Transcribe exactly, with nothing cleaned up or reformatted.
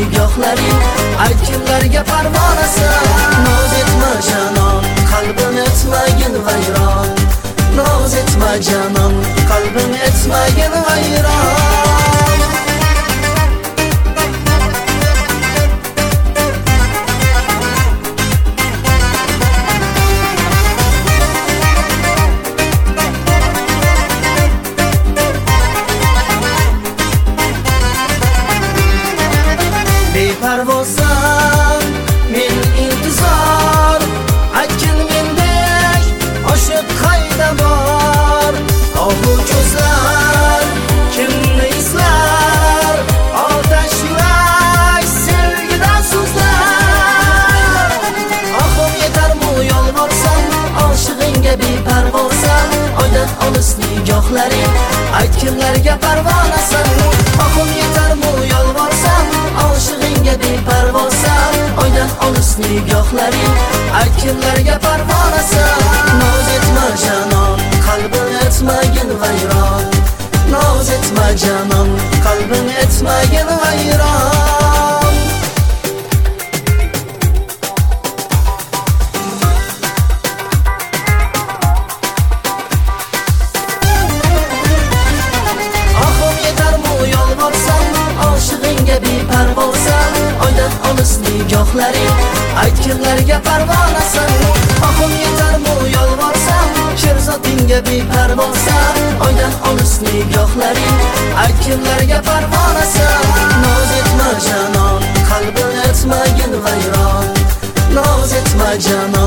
nigohlaring aytganlarga parvonasan. Noz etma janon, qalbim etmagin vayron. Noz etma janon, qalbim etmagin vayron. Beparvozsan men intizor, aytgin mendek oshiq qayda bor. Ohu ko'zlar kimni izlar, otash yurak sevgidan so'zlar. Ahim yetarmi yolvorsam, oshig'ingga beparvozsan. Oydan olis nigohlaring aytganlarga parvonasan. Ahim yetarmi yolvorsam, oshig'ingga beparvozsan. Oydan olis nigohlaring aytganlarga parvonasan. Noz etma janon, qalbim etmagin vayron. Noz etma janon, qalbim etmagin vayron. Ahim yetarmi yolvorsam, oshig'ingga beparvozsan. Oydan olis nigohlaring aytganlarga parvonasan. Ahim yetarmi yolvorsam, sherzodingga beparvozsan. Oydan olis nigohlaring aytganlarga parvonasan. Noz etma janon, qalbim etmagin vayron. Noz etma janon,